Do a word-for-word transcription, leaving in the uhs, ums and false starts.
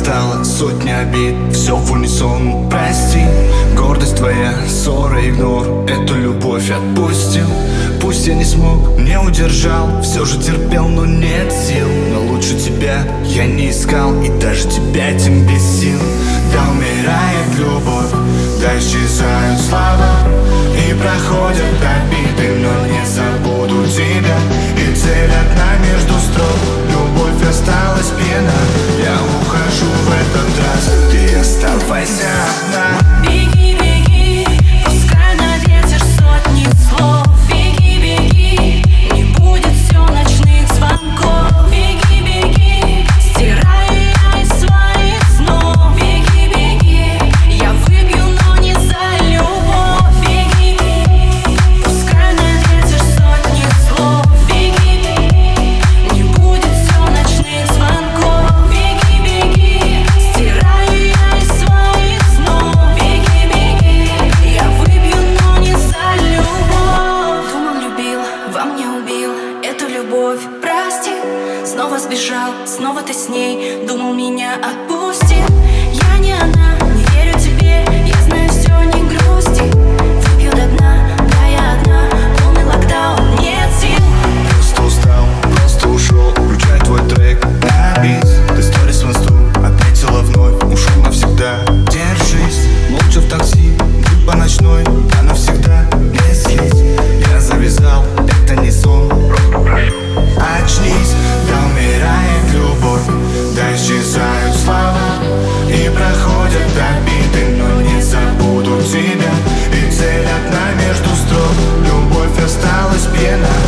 стало сотни обид, все в унисон, прости. Гордость твоя, ссора, игнор, эту любовь отпустил. Пусть я не смог, не удержал, все же терпел, но нет сил. Но лучше тебя я не искал, и даже тебя этим бесил. Да умирает любовь, да исчезают слова, и проходят обиды, но не забуду тебя. И цель одна между строк, любовь осталась пьяна. Я ухожу в этот раз, ты оставайся одна. Беги, беги, пускай на ветер сотни слов. Беги, беги, не будет все ночных звонков. Беги, беги, стираю я из своих снов. Беги, беги, я выпью, но не за любовь. Беги, беги, пускай на ветер сотни слов. Беги, беги, не будет все ночных звонков. Беги, беги, стираю я из своих снов. Беги, беги, я выпью, но не за любовь. Думал, любил, во мне убил эту любовь, прости. Снова сбежал, снова ты с ней, думал, меня отпустил. Я не она, не верю тебе, я знаю, все, не грусти. Выпью до дна, да я одна, полный локдаун, нет сил. Просто устал, просто ушел, включай твой трек на бис. Ты сторис в инсту отметила вновь, ушел навсегда. Держись, молча в такси, будь по ночной, да навсегда не съесть. Я завязал, это не сон, просто прошу, очнись. Да умирает любовь, да исчезают слова, и проходят обиды, но не забуду тебя. И цель одна между строк, любовь осталась пьяна.